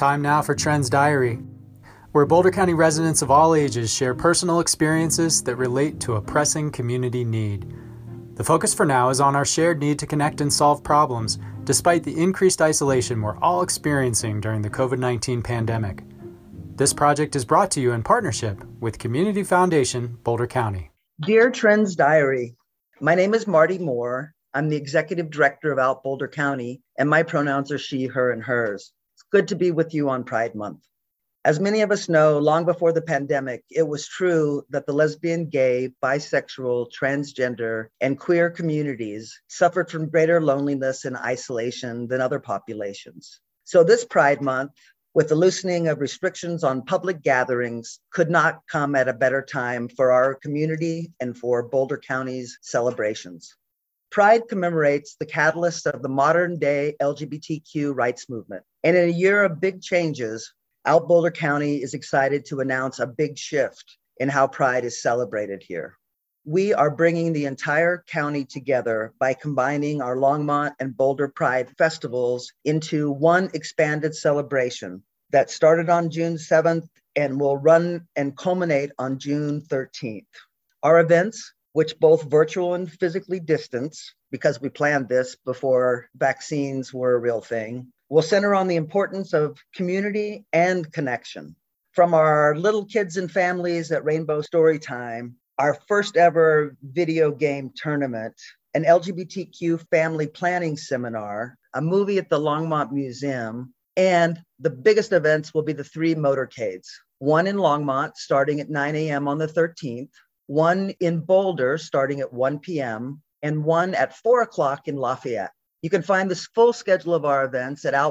time now for Trends Diary, where Boulder County residents of all ages share personal experiences that relate to a pressing community need. The focus for now is on our shared need to connect and solve problems, despite the increased isolation we're all experiencing during the COVID-19 pandemic. This project is brought to you in partnership with Community Foundation, Boulder County. Dear Trends Diary, my name is Marty Moore. I'm the Executive Director of Out Boulder County, and my pronouns are she, her, and hers. It's good to be with you on Pride Month. As many of us know, long before the pandemic, it was true that the lesbian, gay, bisexual, transgender, and queer communities suffered from greater loneliness and isolation than other populations. So this Pride Month, with the loosening of restrictions on public gatherings, could not come at a better time for our community and for Boulder County's celebrations. Pride commemorates the catalyst of the modern-day LGBTQ rights movement. And in a year of big changes, Out Boulder County is excited to announce a big shift in how Pride is celebrated here. We are bringing the entire county together by combining our Longmont and Boulder Pride festivals into one expanded celebration that started on June 7th and will run and culminate on June 13th. Our events, which both virtual and physically distance, because we planned this before vaccines were a real thing, will center on the importance of community and connection. From our little kids and families at Rainbow Storytime, our first ever video game tournament, an LGBTQ family planning seminar, a movie at the Longmont Museum, and the biggest events will be the 3 motorcades, one in Longmont starting at 9 a.m. on the 13th, one in Boulder starting at 1 p.m., and one at 4 o'clock in Lafayette. You can find the full schedule of our events at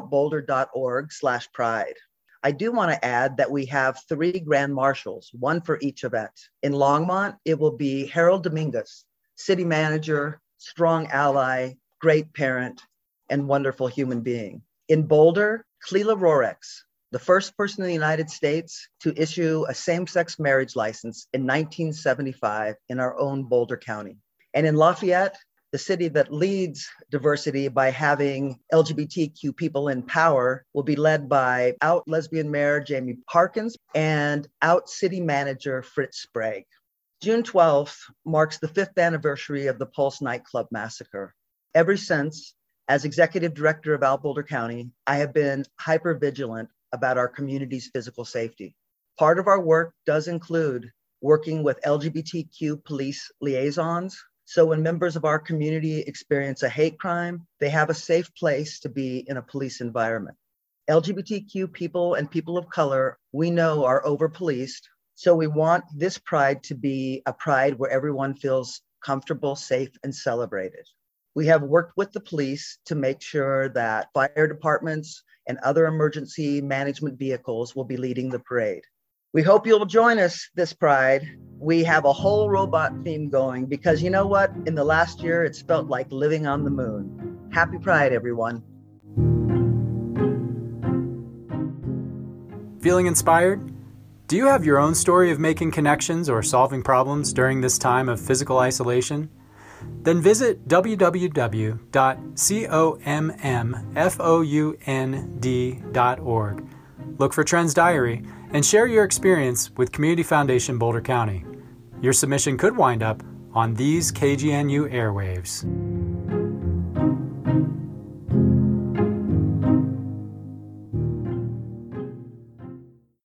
outboulder.org/pride. I do want to add that we have 3 grand marshals, one for each event. In Longmont, it will be Harold Dominguez, city manager, strong ally, great parent, and wonderful human being. In Boulder, Clela Rorex, the first person in the United States to issue a same-sex marriage license in 1975 in our own Boulder County. And in Lafayette, the city that leads diversity by having LGBTQ people in power will be led by Out lesbian mayor Jamie Parkins and Out city manager Fritz Sprague. June 12th marks the 5th anniversary of the Pulse nightclub massacre. Ever since, as executive director of Out Boulder County, I have been hyper-vigilant about our community's physical safety. Part of our work does include working with LGBTQ police liaisons. So when members of our community experience a hate crime, they have a safe place to be in a police environment. LGBTQ people and people of color, we know, are over-policed. So we want this Pride to be a Pride where everyone feels comfortable, safe, and celebrated. We have worked with the police to make sure that fire departments and other emergency management vehicles will be leading the parade. We hope you'll join us this Pride. We have a whole robot theme going because you know what? In the last year, it's felt like living on the moon. Happy Pride, everyone. Feeling inspired? Do you have your own story of making connections or solving problems during this time of physical isolation? Then visit www.commfound.org. Look for Trends Diary and share your experience with Community Foundation Boulder County. Your submission could wind up on these KGNU airwaves.